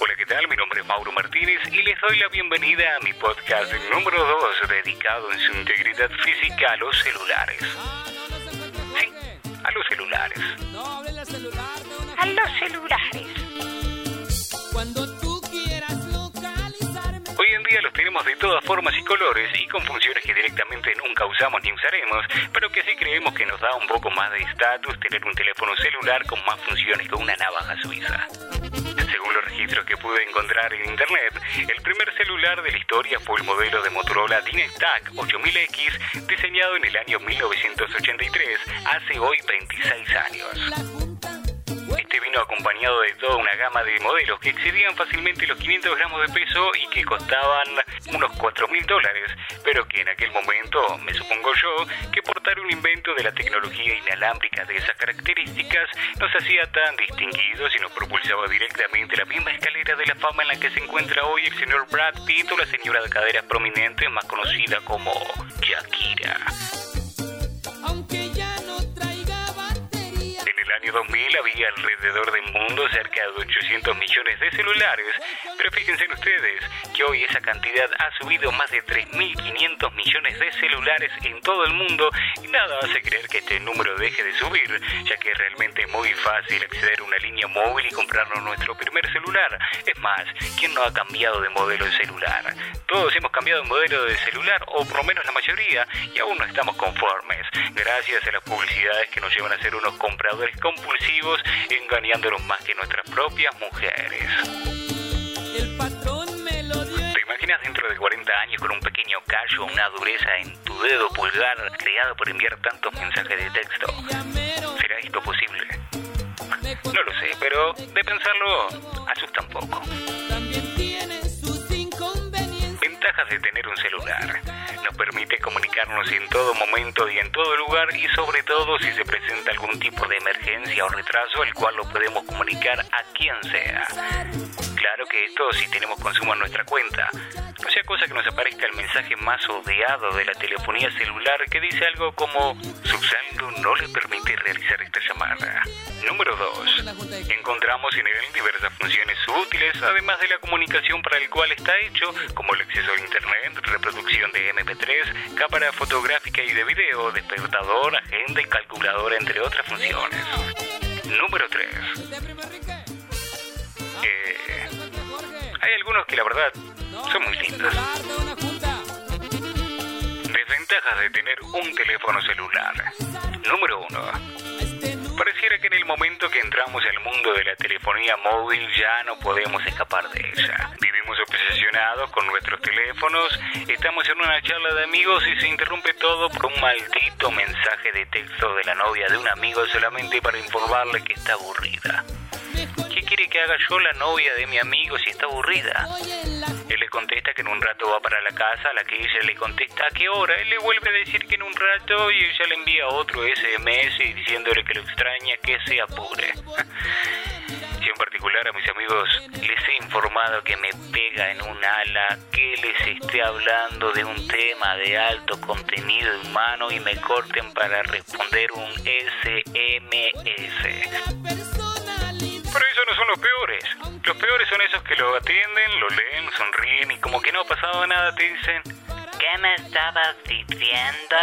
Hola, ¿qué tal? Mi nombre es Mauro Martínez y les doy la bienvenida a mi podcast número 2, dedicado en su integridad física a los celulares. Sí, a los celulares. A los celulares. Hoy en día los tenemos de todas formas y colores y con funciones que directamente nunca usamos ni usaremos, pero que sí creemos que nos da un poco más de estatus tener un teléfono celular con más funciones que una navaja suiza. Según los registros que pude encontrar en internet, el primer celular de la historia fue el modelo de Motorola DynaTAC 8000X, diseñado en el año 1983, hace hoy 26 años. Este vino acompañado de toda una gama de modelos que excedían fácilmente los 500 gramos de peso y que costaban unos $4.000, pero que en aquel momento, me supongo yo, que portar un invento de la tecnología inalámbrica de esas características nos hacía tan distinguidos y nos propulsaba directamente a la misma escalera de la fama en la que se encuentra hoy el señor Brad Pitt o la señora de caderas prominentes más conocida como Shakira. En el año 2000 había alrededor del mundo cerca de 800 millones de celulares, pero fíjense ustedes que hoy esa cantidad ha subido más de 3.500 millones de celulares en todo el mundo y nada hace creer que este número deje de subir, ya que es realmente muy fácil acceder a una línea móvil y comprarnos nuestro primer celular. Es más, ¿quién no ha cambiado de modelo de celular? Todos hemos cambiado de modelo de celular, o por lo menos la mayoría, y aún no estamos conformes, gracias a las publicidades que nos llevan a ser unos compradores compulsivos, engañándonos más que nuestras propias mujeres. ¿Te imaginas dentro de 40 años con un pequeño callo o una dureza en tu dedo pulgar creado por enviar tantos mensajes de texto? ¿Será esto posible? No lo sé, pero de pensarlo asusta un poco. Ventajas de tener un celular. Nos permite comunicarnos en todo momento y en todo lugar, y sobre todo si se presenta algún tipo de emergencia o retraso, el cual lo podemos comunicar a quien sea. Claro que esto si tenemos consumo en nuestra cuenta. No sea cosa que nos aparezca el mensaje más odiado de la telefonía celular que dice algo como: su saldo no le permite realizar esta llamada. Número 2. Encontramos en él diversas funciones útiles, además de la comunicación para el cual está hecho, como el acceso a internet, reproducción de MP3, cámara fotográfica y de video, despertador, agenda y calculadora, entre otras funciones. Número 3. Hay algunos que la verdad son muy lindos. Desventajas de tener un teléfono celular. Número 1. Pareciera que en el momento que entramos al mundo de la telefonía móvil ya no podemos escapar de ella. Vivimos obsesionados con nuestros teléfonos, estamos en una charla de amigos y se interrumpe todo por un maldito mensaje de texto de la novia de un amigo solamente para informarle que está aburrida. ¿Qué quiere que haga yo, la novia de mi amigo, si está aburrida? Él le contesta que en un rato va para la casa, a la que ella le contesta a qué hora. Él le vuelve a decir que en un rato y ella le envía otro SMS diciéndole que lo extraña, que se apure. Si en particular a mis amigos les he informado que me pega en un ala que les esté hablando de un tema de alto contenido humano y me corten para responder un SMS. Pero esos no son los peores. Los peores son esos que lo atienden, lo leen, sonríen y como que no ha pasado nada te dicen: ¿qué me estabas diciendo?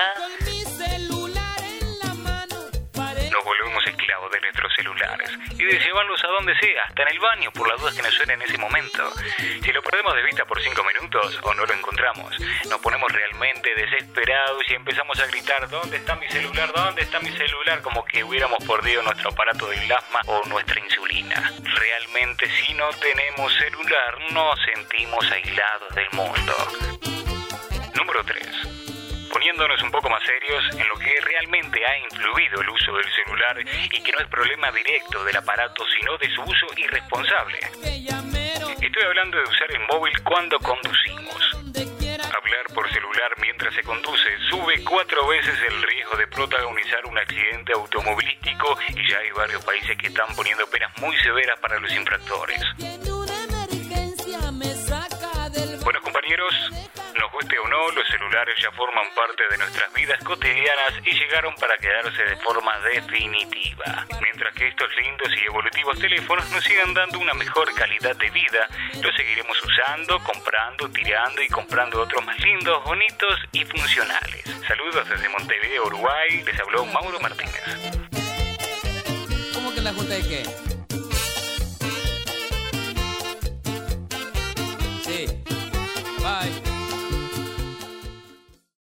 Nos volvemos esclavos de nuestros celulares y de llevarlos a donde sea, hasta en el baño, por las dudas que nos suenen en ese momento. Si lo perdemos de vista por 5 minutos o no lo encontramos, nos ponemos realmente desesperados y empezamos a gritar: ¿dónde está mi celular? ¿Dónde está mi celular? Como que hubiéramos perdido nuestro aparato de plasma o nuestra insulina. Realmente, si no tenemos celular, nos sentimos aislados del mundo. Número 3. Poniéndonos un poco más serios en lo que realmente ha influido el uso del celular y que no es problema directo del aparato, sino de su uso irresponsable. Estoy hablando de usar el móvil cuando conducimos. Hablar por celular mientras se conduce sube 4 veces el riesgo de protagonizar un accidente automovilístico y ya hay varios países que están poniendo penas muy severas para los infractores. Bueno, compañeros, nos guste o no, no, los celulares ya forman parte de nuestras vidas cotidianas y llegaron para quedarse de forma definitiva. Mientras que estos lindos y evolutivos teléfonos nos sigan dando una mejor calidad de vida, los seguiremos usando, comprando, tirando y comprando otros más lindos, bonitos y funcionales. Saludos desde Montevideo, Uruguay. Les habló Mauro Martínez. ¿Cómo que la junta de qué?